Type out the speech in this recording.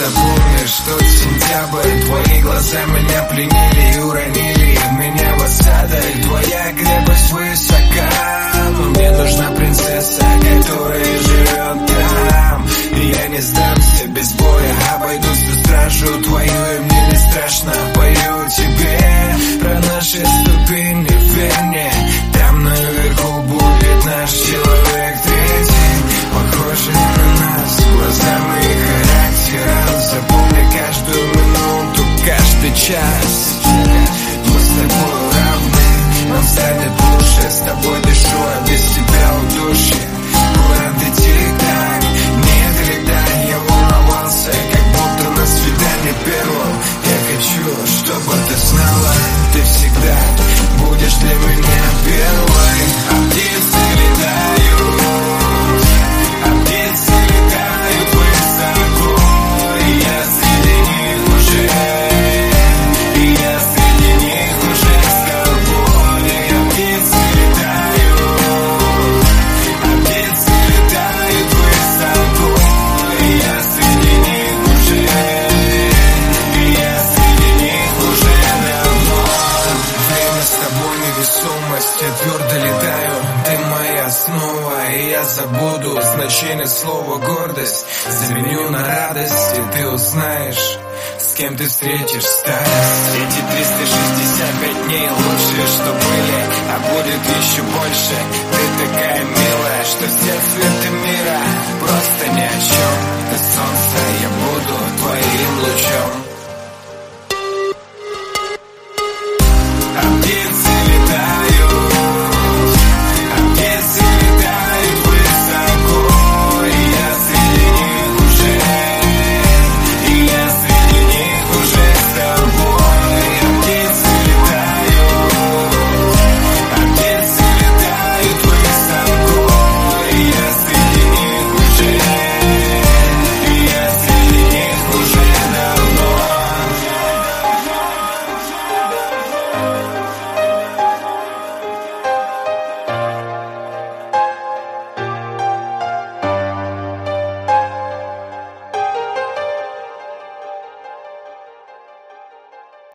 будто помнишь тот сентябрь. Твои глаза меня пленили и уронили меня в осадок. Твоя крепость высока, но мне нужна принцесса, которая живет там. И я не сдамся без боя, обойду всю стражу твою, и мне не страшно. Пою тебе про наши ступени, верь мне, там наверху будет наш человек третий, похожий на нас глазами и характером. Запомни каждую минуту, каждый час. Мы с тобой равны, нам станет лучше. С тобой дышу, а без тебя удушье. Куда ты тик-так, не долетай. Я волновался, как будто на свидании первом. Я хочу, чтобы ты знала, ты всегда будешь для меня первой. А птицы летают, а птицы летают высоко, и я среди них уже, и я среди них уже с тобой. А птицы летают, а птицы летают высоко, и я среди них уже, и я среди них уже давно. Время с тобой невесомость, я твердо летаю, ты моя основа, и я забуду значение слова гордость. Заменю на радость, и ты узнаешь, с кем ты встретишь старость. Эти 365 дней лучшие, что были, а будет еще больше. Ты такая милая, что все цветы мира просто